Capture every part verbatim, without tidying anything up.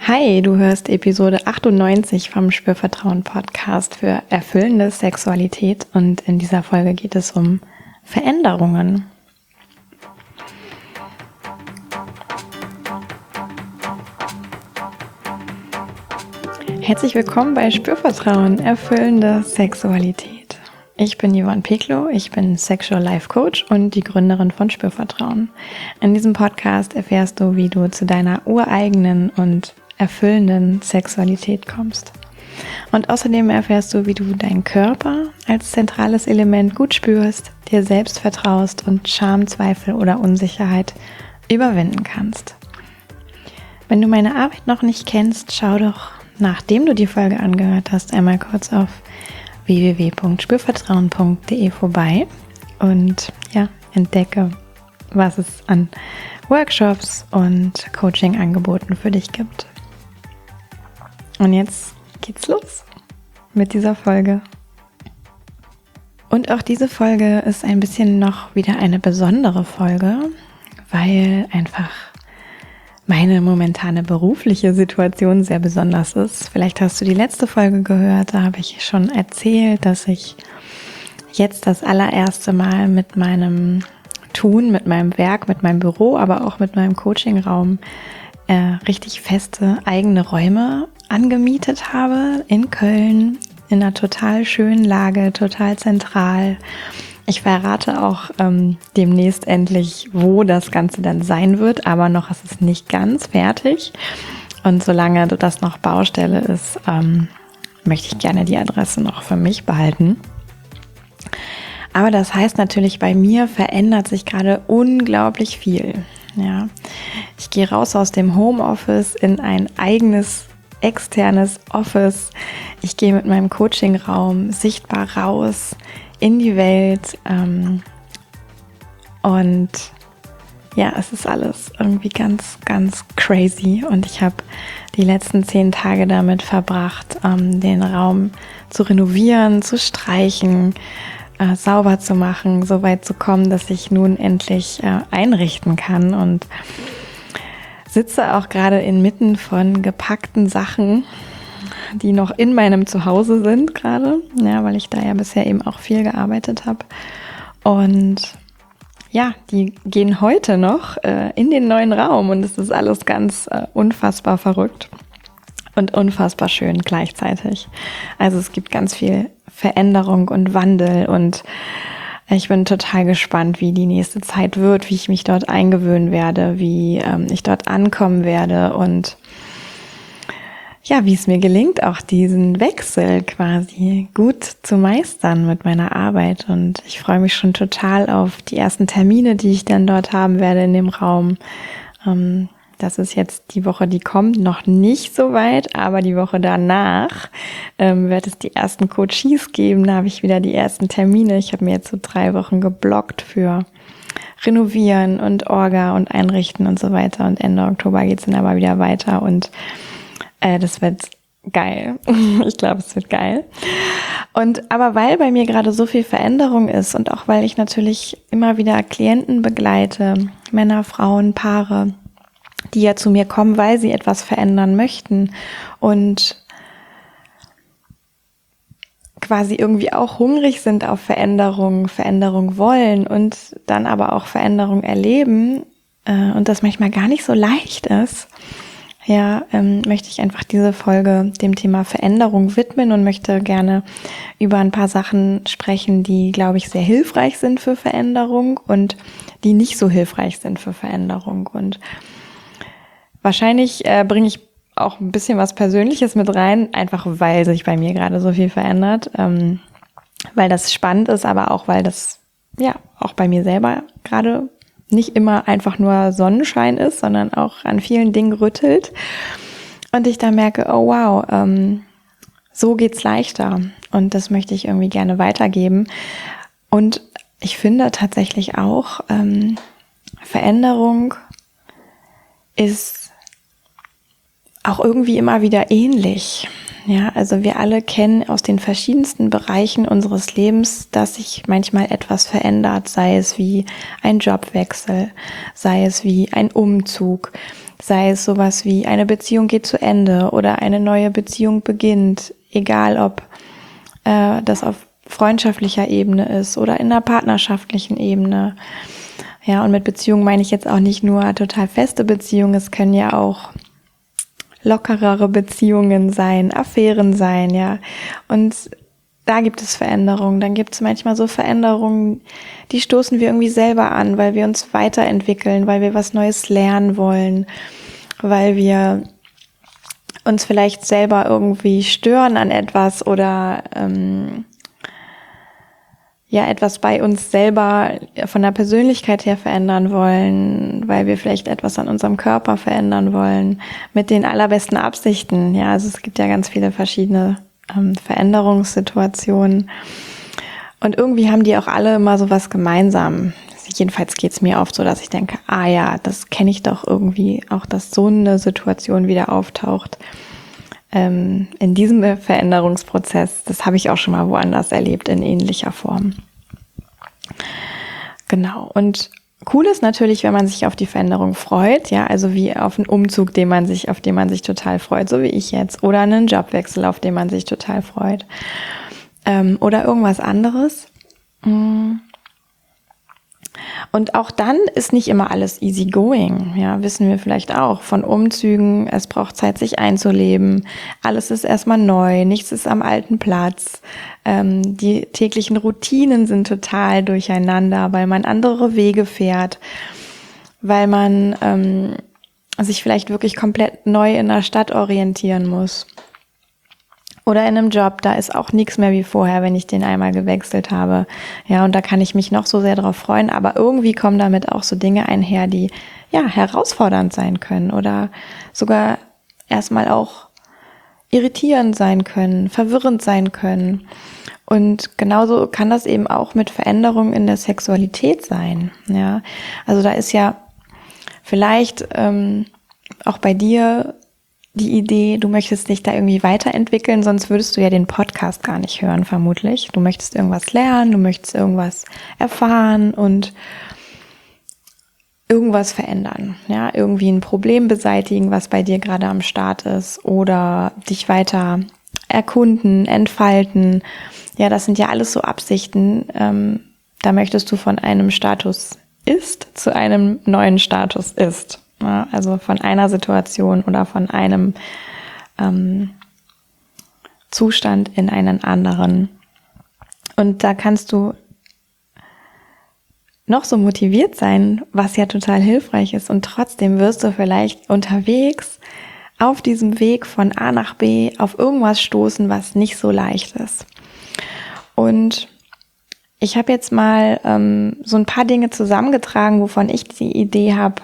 Hi, du hörst Episode achtundneunzig vom Spürvertrauen Podcast für erfüllende Sexualität und in dieser Folge geht es um Veränderungen. Herzlich willkommen bei Spürvertrauen, erfüllende Sexualität. Ich bin Yvonne Peklo, ich bin Sexual Life Coach und die Gründerin von Spürvertrauen. In diesem Podcast erfährst du, wie du zu deiner ureigenen und erfüllenden Sexualität kommst. Und außerdem erfährst du, wie du deinen Körper als zentrales Element gut spürst, dir selbst vertraust und Scham, Zweifel oder Unsicherheit überwinden kannst. Wenn du meine Arbeit noch nicht kennst, schau doch, nachdem du die Folge angehört hast, einmal kurz auf w w w punkt spürvertrauen punkt d e vorbei und ja, entdecke, was es an Workshops und Coaching-Angeboten für dich gibt. Und jetzt geht's los mit dieser Folge. Und auch diese Folge ist ein bisschen noch wieder eine besondere Folge, weil einfach meine momentane berufliche Situation sehr besonders ist. Vielleicht hast du die letzte Folge gehört, da habe ich schon erzählt, dass ich jetzt das allererste Mal mit meinem Tun, mit meinem Werk, mit meinem Büro, aber auch mit meinem Coachingraum äh, richtig feste eigene Räume angemietet habe in Köln, in einer total schönen Lage, total zentral. Ich verrate auch ähm, demnächst endlich, wo das Ganze dann sein wird, aber noch ist es nicht ganz fertig. Und solange das noch Baustelle ist, ähm, möchte ich gerne die Adresse noch für mich behalten. Aber das heißt natürlich, bei mir verändert sich gerade unglaublich viel. Ja, ich gehe raus aus dem Homeoffice in ein eigenes externes Office. Ich gehe mit meinem Coachingraum sichtbar raus in die Welt ähm, und ja, es ist alles irgendwie ganz, ganz crazy und ich habe die letzten zehn Tage damit verbracht, ähm, den Raum zu renovieren, zu streichen, äh, sauber zu machen, so weit zu kommen, dass ich nun endlich äh, einrichten kann und sitze auch gerade inmitten von gepackten Sachen, die noch in meinem Zuhause sind gerade, ja, weil ich da ja bisher eben auch viel gearbeitet habe. Und ja, die gehen heute noch äh, in den neuen Raum und es ist alles ganz äh, unfassbar verrückt und unfassbar schön gleichzeitig. Also es gibt ganz viel Veränderung und Wandel und ich bin total gespannt, wie die nächste Zeit wird, wie ich mich dort eingewöhnen werde, wie ähm, ich dort ankommen werde und ja, wie es mir gelingt, auch diesen Wechsel quasi gut zu meistern mit meiner Arbeit. Und ich freue mich schon total auf die ersten Termine, die ich dann dort haben werde in dem Raum. Ähm, das ist jetzt die Woche, die kommt, noch nicht so weit, aber die Woche danach ähm, wird es die ersten Coaches geben. Da habe ich wieder die ersten Termine. Ich habe mir jetzt so drei Wochen geblockt für Renovieren und Orga und Einrichten und so weiter. Und Ende Oktober geht es dann aber wieder weiter und Äh, das wird geil. Ich glaube, es wird geil. Und aber weil bei mir gerade so viel Veränderung ist und auch weil ich natürlich immer wieder Klienten begleite, Männer, Frauen, Paare, die ja zu mir kommen, weil sie etwas verändern möchten und quasi irgendwie auch hungrig sind auf Veränderung, Veränderung wollen und dann aber auch Veränderung erleben äh, und das manchmal gar nicht so leicht ist, ja, ähm, möchte ich einfach diese Folge dem Thema Veränderung widmen und möchte gerne über ein paar Sachen sprechen, die, glaube ich, sehr hilfreich sind für Veränderung und die nicht so hilfreich sind für Veränderung. Und wahrscheinlich äh, bringe ich auch ein bisschen was Persönliches mit rein, einfach weil sich bei mir gerade so viel verändert, ähm, weil das spannend ist, aber auch, weil das ja auch bei mir selber gerade nicht immer einfach nur Sonnenschein ist, sondern auch an vielen Dingen rüttelt. Und ich da merke, oh wow, ähm, so geht's leichter. Und das möchte ich irgendwie gerne weitergeben. Und ich finde tatsächlich auch, ähm, Veränderung ist auch irgendwie immer wieder ähnlich. Ja, also wir alle kennen aus den verschiedensten Bereichen unseres Lebens, dass sich manchmal etwas verändert, sei es wie ein Jobwechsel, sei es wie ein Umzug, Sei es sowas wie eine Beziehung geht zu Ende oder eine neue Beziehung beginnt, egal ob äh, das auf freundschaftlicher Ebene ist oder in einer partnerschaftlichen Ebene. Ja, und mit Beziehung meine ich jetzt auch nicht nur total feste Beziehungen, es können ja auch lockerere Beziehungen sein, Affären sein, ja. Und da gibt es Veränderungen. Dann gibt es manchmal so Veränderungen, die stoßen wir irgendwie selber an, weil wir uns weiterentwickeln, weil wir was Neues lernen wollen, weil wir uns vielleicht selber irgendwie stören an etwas oder ähm, ja etwas bei uns selber von der Persönlichkeit her verändern wollen, weil wir vielleicht etwas an unserem Körper verändern wollen, mit den allerbesten Absichten. Ja, also es gibt ja ganz viele verschiedene ähm, Veränderungssituationen und irgendwie haben die auch alle immer so was gemeinsam. Jedenfalls geht's mir oft so, dass ich denke, ah ja, das kenne ich doch irgendwie, auch dass so eine Situation wieder auftaucht. Ähm, in diesem Veränderungsprozess, das habe ich auch schon mal woanders erlebt, in ähnlicher Form. Genau, und cool ist natürlich, wenn man sich auf die Veränderung freut, ja, also wie auf einen Umzug, den man sich, auf den man sich total freut, so wie ich jetzt, oder einen Jobwechsel, auf den man sich total freut, ähm, oder irgendwas anderes. Mhm. Und auch dann ist nicht immer alles easy going, ja, wissen wir vielleicht auch von Umzügen. Es braucht Zeit, sich einzuleben. Alles ist erstmal neu, nichts ist am alten Platz. Ähm, die täglichen Routinen sind total durcheinander, weil man andere Wege fährt, weil man ähm, sich vielleicht wirklich komplett neu in der Stadt orientieren muss. Oder in einem Job, da ist auch nichts mehr wie vorher, wenn ich den einmal gewechselt habe. Ja, und da kann ich mich noch so sehr drauf freuen, aber irgendwie kommen damit auch so Dinge einher, die ja herausfordernd sein können oder sogar erstmal auch irritierend sein können, verwirrend sein können. Und genauso kann das eben auch mit Veränderungen in der Sexualität sein. Ja, also da ist ja vielleicht ähm, auch bei dir die Idee, du möchtest dich da irgendwie weiterentwickeln, sonst würdest du ja den Podcast gar nicht hören, vermutlich. Du möchtest irgendwas lernen, du möchtest irgendwas erfahren und irgendwas verändern, ja, irgendwie ein Problem beseitigen, was bei dir gerade am Start ist oder dich weiter erkunden, entfalten. Ja, das sind ja alles so Absichten. Ähm, da möchtest du von einem Status ist zu einem neuen Status ist. Ja, also von einer Situation oder von einem ähm, Zustand in einen anderen. Und da kannst du noch so motiviert sein, was ja total hilfreich ist. Und trotzdem wirst du vielleicht unterwegs auf diesem Weg von A nach B auf irgendwas stoßen, was nicht so leicht ist. Und ich habe jetzt mal ähm, so ein paar Dinge zusammengetragen, wovon ich die Idee habe,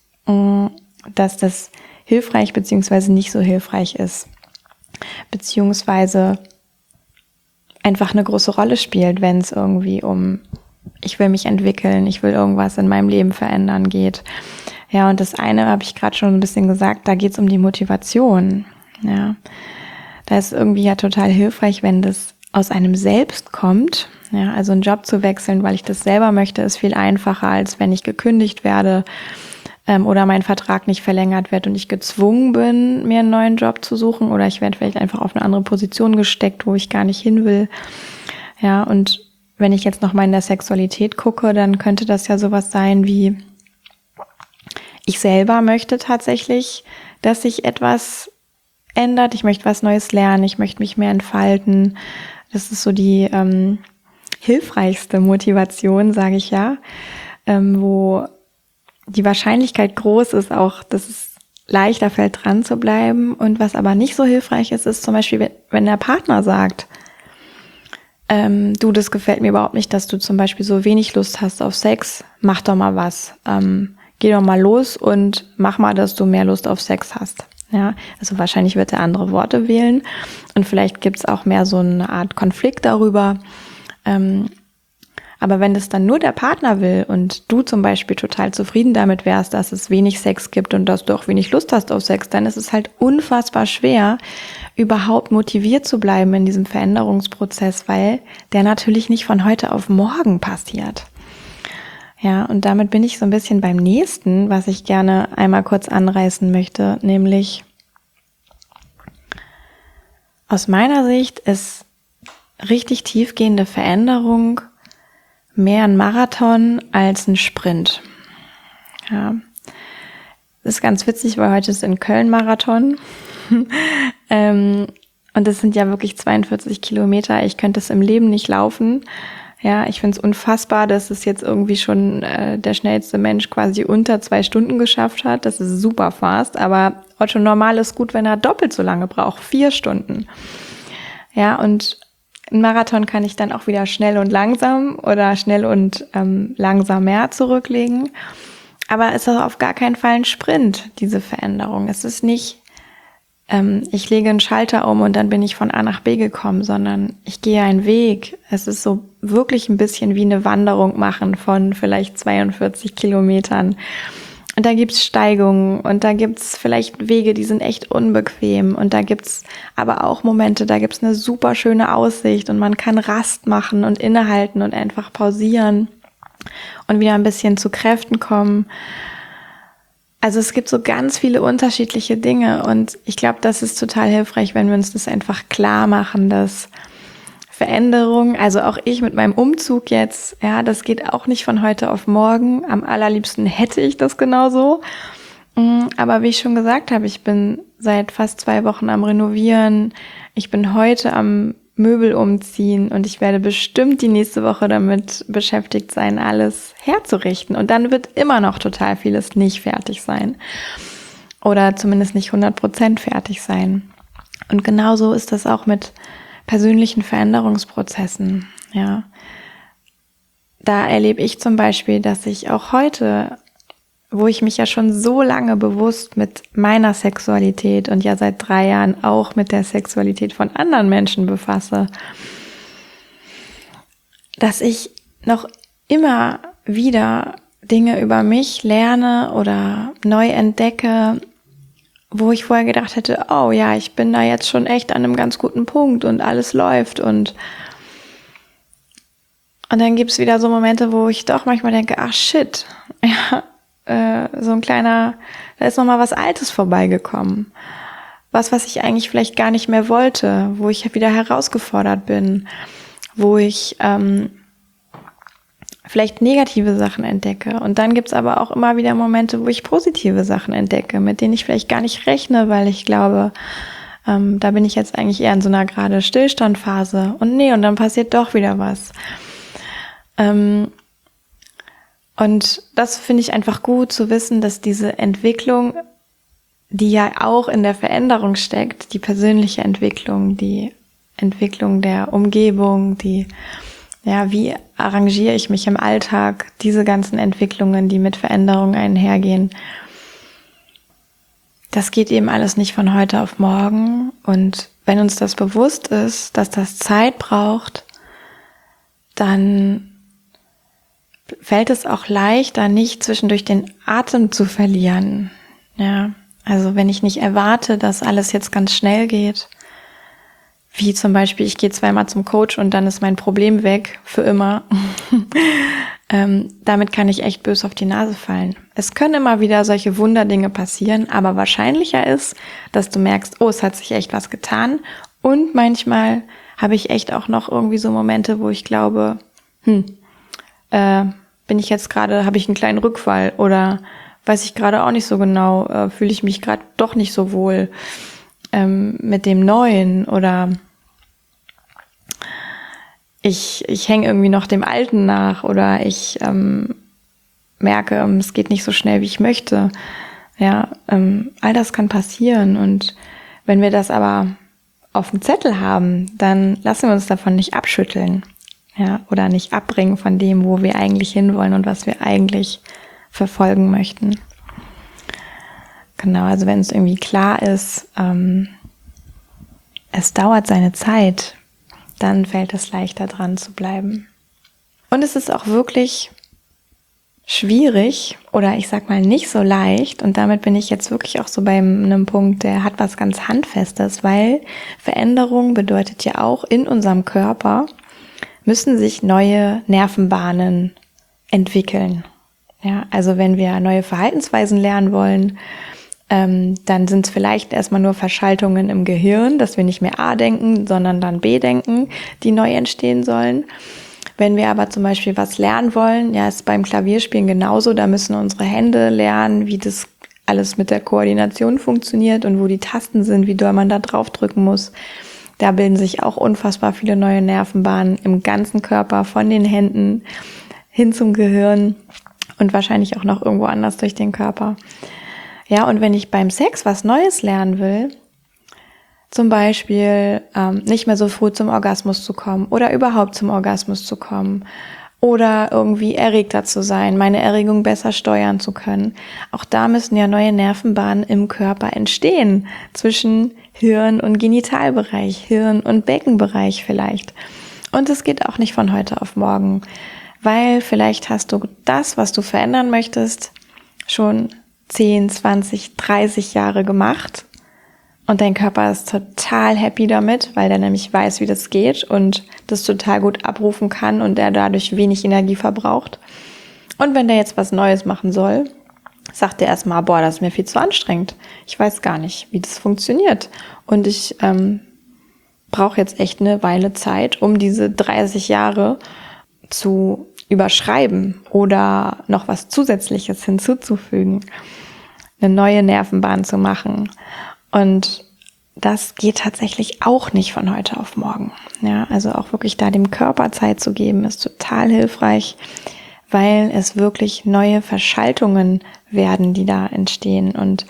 dass das hilfreich beziehungsweise nicht so hilfreich ist, beziehungsweise einfach eine große Rolle spielt, wenn es irgendwie um ich will mich entwickeln, ich will irgendwas in meinem Leben verändern geht. Ja, und das eine habe ich gerade schon ein bisschen gesagt, da geht es um die Motivation. Ja, da ist irgendwie ja total hilfreich, wenn das aus einem selbst kommt. Ja, also einen Job zu wechseln, weil ich das selber möchte, ist viel einfacher, als wenn ich gekündigt werde oder mein Vertrag nicht verlängert wird und ich gezwungen bin, mir einen neuen Job zu suchen oder ich werde vielleicht einfach auf eine andere Position gesteckt, wo ich gar nicht hin will. Ja, und wenn ich jetzt noch mal in der Sexualität gucke, dann könnte das ja sowas sein wie, ich selber möchte tatsächlich, dass sich etwas ändert, ich möchte was Neues lernen, ich möchte mich mehr entfalten. Das ist so die ähm, hilfreichste Motivation, sage ich ja, ähm, wo die Wahrscheinlichkeit groß ist auch, dass es leichter fällt, dran zu bleiben. Und was aber nicht so hilfreich ist, ist zum Beispiel, wenn der Partner sagt, ähm, du, das gefällt mir überhaupt nicht, dass du zum Beispiel so wenig Lust hast auf Sex, mach doch mal was. Ähm, geh doch mal los und mach mal, dass du mehr Lust auf Sex hast. Ja, also wahrscheinlich wird er andere Worte wählen und vielleicht gibt es auch mehr so eine Art Konflikt darüber. Ähm, Aber wenn das dann nur der Partner will und du zum Beispiel total zufrieden damit wärst, dass es wenig Sex gibt und dass du auch wenig Lust hast auf Sex, dann ist es halt unfassbar schwer, überhaupt motiviert zu bleiben in diesem Veränderungsprozess, weil der natürlich nicht von heute auf morgen passiert. Ja, und damit bin ich so ein bisschen beim nächsten, was ich gerne einmal kurz anreißen möchte, nämlich aus meiner Sicht ist richtig tiefgehende Veränderung mehr ein Marathon als ein Sprint. Ja, das ist ganz witzig, weil heute ist in Köln Marathon. ähm, und das sind ja wirklich zweiundvierzig Kilometer. Ich könnte es im Leben nicht laufen. Ja, ich finde es unfassbar, dass es jetzt irgendwie schon äh, der schnellste Mensch quasi unter zwei Stunden geschafft hat. Das ist super fast, aber Otto Normal ist gut, wenn er doppelt so lange braucht, vier Stunden. Ja, und ein Marathon kann ich dann auch wieder schnell und langsam oder schnell und ähm, langsamer zurücklegen. Aber es ist auf gar keinen Fall ein Sprint, diese Veränderung. Es ist nicht, ähm, ich lege einen Schalter um und dann bin ich von A nach B gekommen, sondern ich gehe einen Weg. Es ist so wirklich ein bisschen wie eine Wanderung machen von vielleicht zweiundvierzig Kilometern. Und da gibt's Steigungen und da gibt's vielleicht Wege, die sind echt unbequem. Und da gibt's aber auch Momente, da gibt's eine super schöne Aussicht und man kann Rast machen und innehalten und einfach pausieren und wieder ein bisschen zu Kräften kommen. Also es gibt so ganz viele unterschiedliche Dinge und ich glaube, das ist total hilfreich, wenn wir uns das einfach klar machen, dass Veränderung, also auch ich mit meinem Umzug jetzt, ja, das geht auch nicht von heute auf morgen. Am allerliebsten hätte ich das genauso. Aber wie ich schon gesagt habe, ich bin seit fast zwei Wochen am Renovieren. Ich bin heute am Möbel umziehen und ich werde bestimmt die nächste Woche damit beschäftigt sein, alles herzurichten. Und dann wird immer noch total vieles nicht fertig sein. Oder zumindest nicht hundert Prozent fertig sein. Und genauso ist das auch mit persönlichen Veränderungsprozessen, ja. Da erlebe ich zum Beispiel, dass ich auch heute, wo ich mich ja schon so lange bewusst mit meiner Sexualität und ja seit drei Jahren auch mit der Sexualität von anderen Menschen befasse, dass ich noch immer wieder Dinge über mich lerne oder neu entdecke, wo ich vorher gedacht hätte, oh ja, ich bin da jetzt schon echt an einem ganz guten Punkt und alles läuft und und dann gibt's wieder so Momente, wo ich doch manchmal denke, ach shit, ja, äh, so ein kleiner, da ist nochmal was Altes vorbeigekommen. Was, was ich eigentlich vielleicht gar nicht mehr wollte, wo ich wieder herausgefordert bin, wo ich ähm, vielleicht negative Sachen entdecke. Und dann gibt's aber auch immer wieder Momente, wo ich positive Sachen entdecke, mit denen ich vielleicht gar nicht rechne, weil ich glaube, ähm, da bin ich jetzt eigentlich eher in so einer gerade Stillstandphase. Und nee, und dann passiert doch wieder was. Ähm, und das finde ich einfach gut zu wissen, dass diese Entwicklung, die ja auch in der Veränderung steckt, die persönliche Entwicklung, die Entwicklung der Umgebung, die ja, wie arrangiere ich mich im Alltag, diese ganzen Entwicklungen, die mit Veränderungen einhergehen. Das geht eben alles nicht von heute auf morgen. Und wenn uns das bewusst ist, dass das Zeit braucht, dann fällt es auch leichter, nicht zwischendurch den Atem zu verlieren. Ja, also wenn ich nicht erwarte, dass alles jetzt ganz schnell geht, wie zum Beispiel, ich gehe zweimal zum Coach und dann ist mein Problem weg, für immer. ähm, damit kann ich echt bös auf die Nase fallen. Es können immer wieder solche Wunderdinge passieren, aber wahrscheinlicher ist, dass du merkst, oh, es hat sich echt was getan. Und manchmal habe ich echt auch noch irgendwie so Momente, wo ich glaube, hm, äh, bin ich jetzt gerade, habe ich einen kleinen Rückfall oder weiß ich gerade auch nicht so genau, äh, fühle ich mich gerade doch nicht so wohl ähm, mit dem Neuen oder ich ich hänge irgendwie noch dem Alten nach oder ich ähm, merke, ähm, es geht nicht so schnell, wie ich möchte. Ja, ähm, all das kann passieren und wenn wir das aber auf dem Zettel haben, dann lassen wir uns davon nicht abschütteln, ja, oder nicht abbringen von dem, wo wir eigentlich hinwollen und was wir eigentlich verfolgen möchten. Genau, also wenn es irgendwie klar ist, ähm, es dauert seine Zeit, dann fällt es leichter dran zu bleiben. Und es ist auch wirklich schwierig oder ich sag mal nicht so leicht und damit bin ich jetzt wirklich auch so bei einem Punkt, der hat was ganz Handfestes, weil Veränderung bedeutet ja auch in unserem Körper müssen sich neue Nervenbahnen entwickeln. Ja, also wenn wir neue Verhaltensweisen lernen wollen, ähm, dann sind es vielleicht erstmal nur Verschaltungen im Gehirn, dass wir nicht mehr A denken, sondern dann B denken, die neu entstehen sollen. Wenn wir aber zum Beispiel was lernen wollen, ja, ist beim Klavierspielen genauso, da müssen unsere Hände lernen, wie das alles mit der Koordination funktioniert und wo die Tasten sind, wie doll man da drauf drücken muss. Da bilden sich auch unfassbar viele neue Nervenbahnen im ganzen Körper, von den Händen hin zum Gehirn und wahrscheinlich auch noch irgendwo anders durch den Körper. Ja, und wenn ich beim Sex was Neues lernen will, zum Beispiel ähm, nicht mehr so früh zum Orgasmus zu kommen oder überhaupt zum Orgasmus zu kommen oder irgendwie erregter zu sein, meine Erregung besser steuern zu können. Auch da müssen ja neue Nervenbahnen im Körper entstehen, zwischen Hirn und Genitalbereich, Hirn und Beckenbereich vielleicht. Und es geht auch nicht von heute auf morgen, weil vielleicht hast du das, was du verändern möchtest, schon zehn, zwanzig, dreißig Jahre gemacht. Und dein Körper ist total happy damit, weil der nämlich weiß, wie das geht und das total gut abrufen kann und der dadurch wenig Energie verbraucht. Und wenn der jetzt was Neues machen soll, sagt er erstmal, boah, das ist mir viel zu anstrengend. Ich weiß gar nicht, wie das funktioniert. Und ich ähm, brauche jetzt echt eine Weile Zeit, um diese dreißig Jahre zu überschreiben oder noch was Zusätzliches hinzuzufügen, eine neue Nervenbahn zu machen. Und das geht tatsächlich auch nicht von heute auf morgen. Ja, also auch wirklich da dem Körper Zeit zu geben, ist total hilfreich, weil es wirklich neue Verschaltungen werden, die da entstehen. Und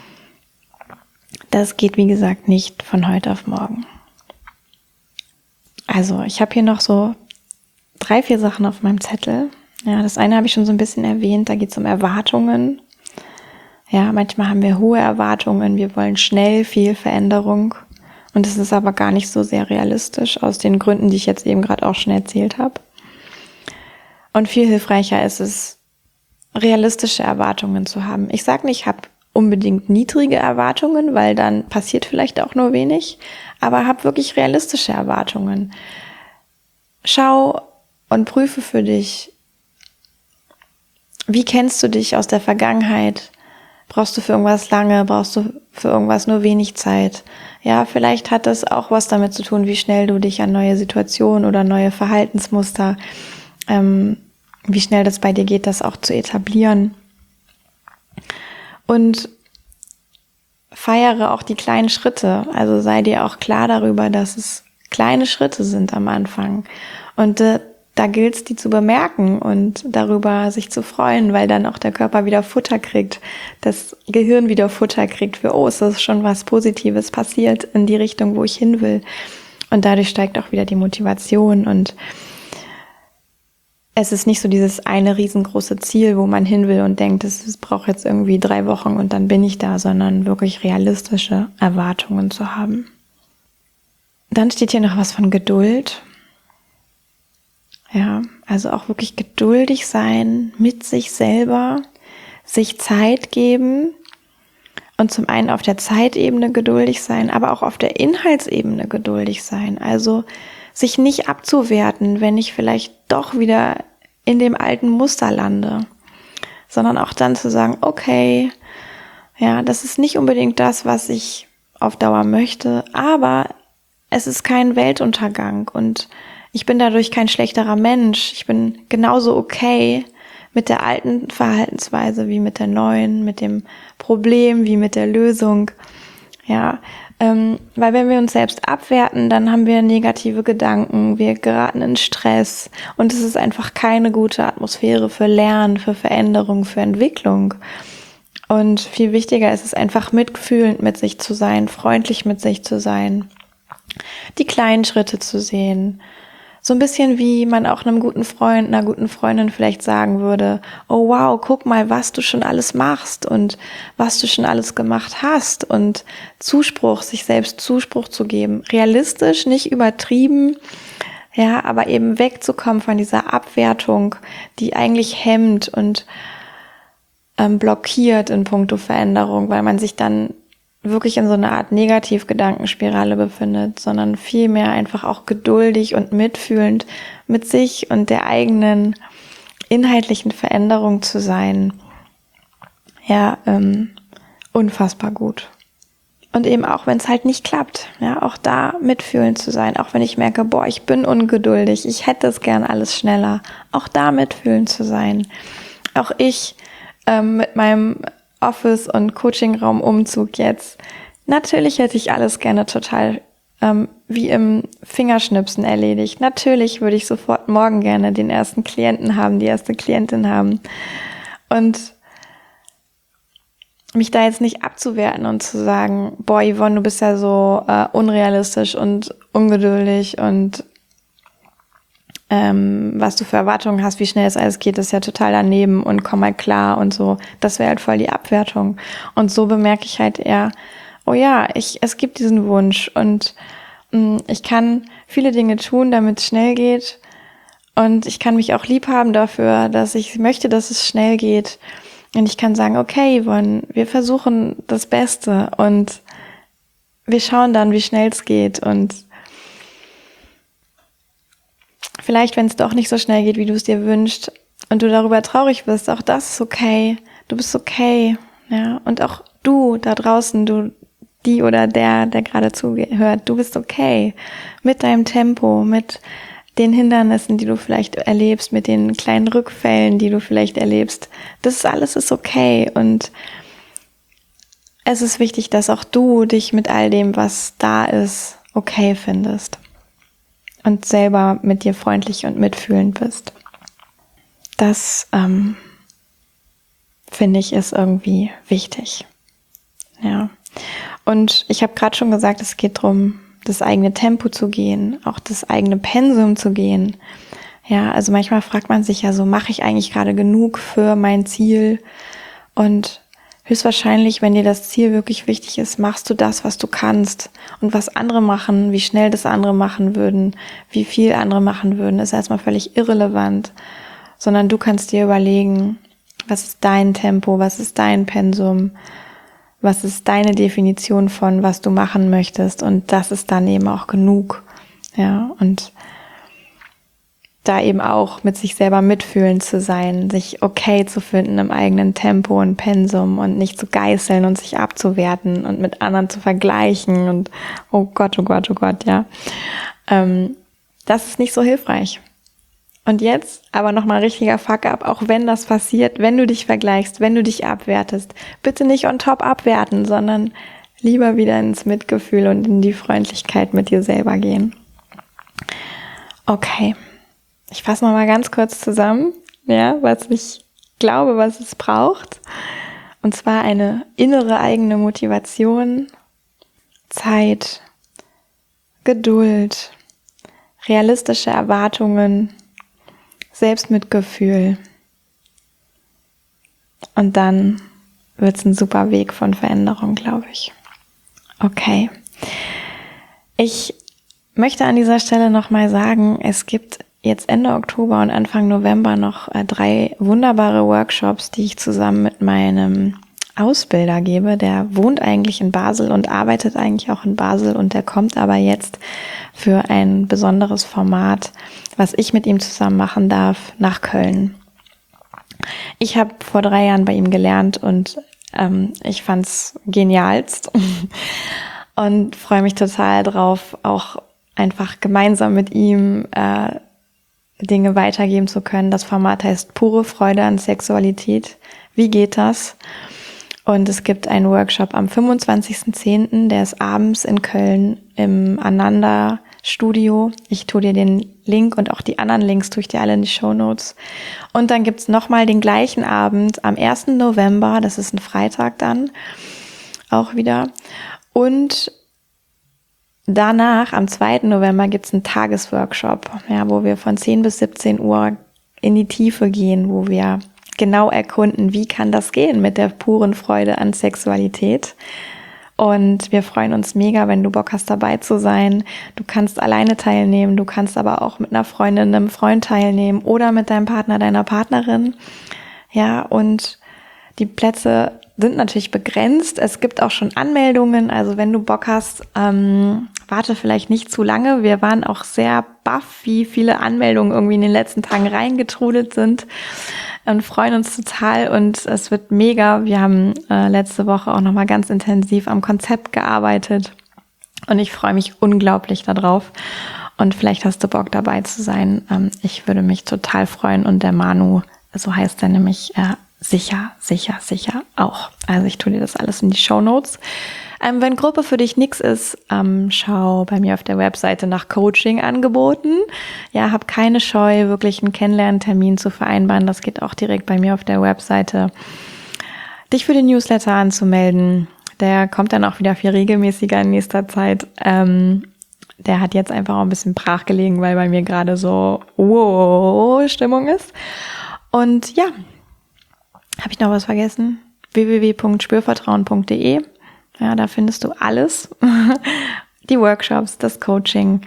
das geht, wie gesagt, nicht von heute auf morgen. Also ich habe hier noch so drei, vier Sachen auf meinem Zettel. Ja, das eine habe ich schon so ein bisschen erwähnt, da geht es um Erwartungen. Ja, manchmal haben wir hohe Erwartungen, wir wollen schnell viel Veränderung und es ist aber gar nicht so sehr realistisch, aus den Gründen, die ich jetzt eben gerade auch schon erzählt habe. Und viel hilfreicher ist es, realistische Erwartungen zu haben. Ich sage nicht, ich habe unbedingt niedrige Erwartungen, weil dann passiert vielleicht auch nur wenig, aber hab wirklich realistische Erwartungen. Schau und prüfe für dich, wie kennst du dich aus der Vergangenheit? Brauchst du für irgendwas lange? Brauchst du für irgendwas nur wenig Zeit? Ja, vielleicht hat das auch was damit zu tun, wie schnell du dich an neue Situationen oder neue Verhaltensmuster, ähm, wie schnell das bei dir geht, das auch zu etablieren. Und feiere auch die kleinen Schritte. Also sei dir auch klar darüber, dass es kleine Schritte sind am Anfang. Und äh, da gilt es, die zu bemerken und darüber sich zu freuen, weil dann auch der Körper wieder Futter kriegt, das Gehirn wieder Futter kriegt für, oh, es ist schon was Positives passiert in die Richtung, wo ich hin will. Und dadurch steigt auch wieder die Motivation und es ist nicht so dieses eine riesengroße Ziel, wo man hin will und denkt, es braucht jetzt irgendwie drei Wochen und dann bin ich da, sondern wirklich realistische Erwartungen zu haben. Dann steht hier noch was von Geduld. Ja, also auch wirklich geduldig sein mit sich selber, sich Zeit geben und zum einen auf der Zeitebene geduldig sein, aber auch auf der Inhaltsebene geduldig sein. Also sich nicht abzuwerten, wenn ich vielleicht doch wieder in dem alten Muster lande, sondern auch dann zu sagen, okay, ja, das ist nicht unbedingt das, was ich auf Dauer möchte, aber es ist kein Weltuntergang und ich bin dadurch kein schlechterer Mensch. Ich bin genauso okay mit der alten Verhaltensweise wie mit der neuen, mit dem Problem wie mit der Lösung. Ja, ähm, weil wenn wir uns selbst abwerten, dann haben wir negative Gedanken, wir geraten in Stress und es ist einfach keine gute Atmosphäre für Lernen, für Veränderung, für Entwicklung. Und viel wichtiger ist es einfach mitfühlend mit sich zu sein, freundlich mit sich zu sein, die kleinen Schritte zu sehen. So ein bisschen wie man auch einem guten Freund, einer guten Freundin vielleicht sagen würde, oh wow, guck mal, was du schon alles machst und was du schon alles gemacht hast und Zuspruch, sich selbst Zuspruch zu geben. Realistisch, nicht übertrieben, ja, aber eben wegzukommen von dieser Abwertung, die eigentlich hemmt und ähm, blockiert in puncto Veränderung, weil man sich dann wirklich in so einer Art Negativgedankenspirale befindet, sondern vielmehr einfach auch geduldig und mitfühlend mit sich und der eigenen inhaltlichen Veränderung zu sein, ja, ähm, unfassbar gut. Und eben auch, wenn es halt nicht klappt, ja, auch da mitfühlend zu sein, auch wenn ich merke, boah, ich bin ungeduldig, ich hätte es gern alles schneller, auch da mitfühlend zu sein. Auch ich ähm, mit meinem Office- und Coachingraum-Umzug jetzt, natürlich hätte ich alles gerne total ähm, wie im Fingerschnipsen erledigt. Natürlich würde ich sofort morgen gerne den ersten Klienten haben, die erste Klientin haben. Und mich da jetzt nicht abzuwerten und zu sagen, boah, Yvonne, du bist ja so äh, unrealistisch und ungeduldig und ähm, was du für Erwartungen hast, wie schnell es alles geht, ist ja total daneben und komm mal klar und so. Das wäre halt voll die Abwertung. Und so bemerke ich halt eher, oh ja, ich, es gibt diesen Wunsch und mh, ich kann viele Dinge tun, damit es schnell geht und ich kann mich auch lieb haben dafür, dass ich möchte, dass es schnell geht. Und ich kann sagen, okay, Yvonne, wir versuchen das Beste und wir schauen dann, wie schnell es geht. Und vielleicht, wenn es doch nicht so schnell geht, wie du es dir wünschst und du darüber traurig bist, auch das ist okay. Du bist okay. Ja, und auch du da draußen, du, die oder der, der gerade zuhört, du bist okay. Mit deinem Tempo, mit den Hindernissen, die du vielleicht erlebst, mit den kleinen Rückfällen, die du vielleicht erlebst. Das alles ist okay und es ist wichtig, dass auch du dich mit all dem, was da ist, okay findest und selber mit dir freundlich und mitfühlend bist. Das ähm, finde ich ist irgendwie wichtig. Ja. Und ich habe gerade schon gesagt, es geht darum, das eigene Tempo zu gehen, auch das eigene Pensum zu gehen. Ja, also manchmal fragt man sich ja so, mache ich eigentlich gerade genug für mein Ziel? Und höchstwahrscheinlich, wenn dir das Ziel wirklich wichtig ist, machst du das, was du kannst. Und was andere machen, wie schnell das andere machen würden, wie viel andere machen würden, ist erstmal völlig irrelevant. Sondern du kannst dir überlegen, was ist dein Tempo, was ist dein Pensum, was ist deine Definition von, was du machen möchtest, und das ist dann eben auch genug, ja, und da eben auch mit sich selber mitfühlend zu sein, sich okay zu finden im eigenen Tempo und Pensum und nicht zu geißeln und sich abzuwerten und mit anderen zu vergleichen und oh Gott, oh Gott, oh Gott, ja, ähm, das ist nicht so hilfreich. Und jetzt aber nochmal richtiger Fuck-up, auch wenn das passiert, wenn du dich vergleichst, wenn du dich abwertest, bitte nicht on top abwerten, sondern lieber wieder ins Mitgefühl und in die Freundlichkeit mit dir selber gehen. Okay, ich fasse nochmal ganz kurz zusammen, ja, was ich glaube, was es braucht. Und zwar eine innere eigene Motivation, Zeit, Geduld, realistische Erwartungen, Selbstmitgefühl. Und dann wird es ein super Weg von Veränderung, glaube ich. Okay. Ich möchte an dieser Stelle nochmal sagen, es gibt jetzt Ende Oktober und Anfang November noch äh, drei wunderbare Workshops, die ich zusammen mit meinem Ausbilder gebe. Der wohnt eigentlich in Basel und arbeitet eigentlich auch in Basel und der kommt aber jetzt für ein besonderes Format, was ich mit ihm zusammen machen darf, nach Köln. Ich habe vor drei Jahren bei ihm gelernt und ähm, ich fand's genialst und freue mich total drauf, auch einfach gemeinsam mit ihm äh, Dinge weitergeben zu können. Das Format heißt Pure Freude an Sexualität. Wie geht das? Und es gibt einen Workshop am fünfundzwanzigsten zehnten, der ist abends in Köln im Ananda Studio. Ich tue dir den Link und auch die anderen Links tue ich dir alle in die Shownotes. Und dann gibt's nochmal den gleichen Abend am ersten November, das ist ein Freitag dann, auch wieder. Und danach, am zweiten November, gibt's einen Tagesworkshop, ja, wo wir von zehn bis siebzehn Uhr in die Tiefe gehen, wo wir genau erkunden, wie kann das gehen mit der puren Freude an Sexualität. Und wir freuen uns mega, wenn du Bock hast, dabei zu sein. Du kannst alleine teilnehmen, du kannst aber auch mit einer Freundin, einem Freund teilnehmen oder mit deinem Partner, deiner Partnerin. Ja, und die Plätze sind natürlich begrenzt. Es gibt auch schon Anmeldungen, also wenn du Bock hast, ähm, warte vielleicht nicht zu lange. Wir waren auch sehr baff, wie viele Anmeldungen irgendwie in den letzten Tagen reingetrudelt sind und freuen uns total und es wird mega. Wir haben äh, letzte Woche auch nochmal ganz intensiv am Konzept gearbeitet und ich freue mich unglaublich darauf und vielleicht hast du Bock dabei zu sein. Ähm, ich würde mich total freuen und der Manu, so heißt er nämlich, äh, sicher, sicher, sicher auch. Also ich tue dir das alles in die Shownotes. Ähm, wenn Gruppe für dich nix ist, ähm, schau bei mir auf der Webseite nach Coaching-Angeboten. Ja, hab keine Scheu, wirklich einen Kennenlerntermin zu vereinbaren. Das geht auch direkt bei mir auf der Webseite. Dich für den Newsletter anzumelden. Der kommt dann auch wieder viel regelmäßiger in nächster Zeit. Ähm, der hat jetzt einfach auch ein bisschen brach gelegen, weil bei mir gerade so wow Stimmung ist. Und ja, habe ich noch was vergessen? w w w punkt spürvertrauen punkt d e. Ja, da findest du alles. Die Workshops, das Coaching.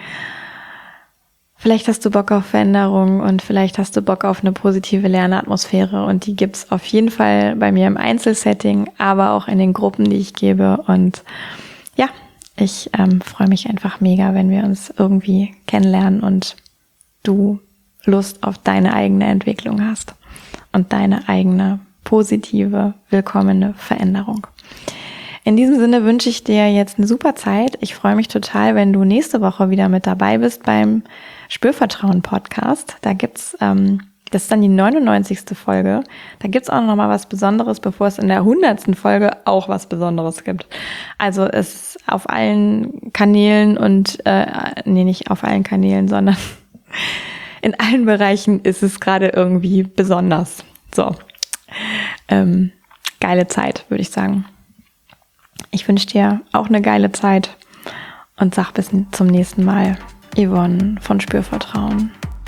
Vielleicht hast du Bock auf Veränderung und vielleicht hast du Bock auf eine positive Lernatmosphäre und die gibt's auf jeden Fall bei mir im Einzelsetting, aber auch in den Gruppen, die ich gebe. Und ja, ich ähm, freue mich einfach mega, wenn wir uns irgendwie kennenlernen und du Lust auf deine eigene Entwicklung hast und deine eigene positive, willkommene Veränderung. In diesem Sinne wünsche ich dir jetzt eine super Zeit. Ich freue mich total, wenn du nächste Woche wieder mit dabei bist beim Spürvertrauen-Podcast. Da gibt's, ähm, das ist dann die neunundneunzigste Folge. Da gibt's auch noch mal was Besonderes, bevor es in der hundertsten Folge auch was Besonderes gibt. Also es ist auf allen Kanälen und, äh, nee, nicht auf allen Kanälen, sondern in allen Bereichen ist es gerade irgendwie besonders. So. Ähm, geile Zeit, würde ich sagen. Ich wünsche dir auch eine geile Zeit und sag bis zum nächsten Mal. Yvonne von Spürvertrauen.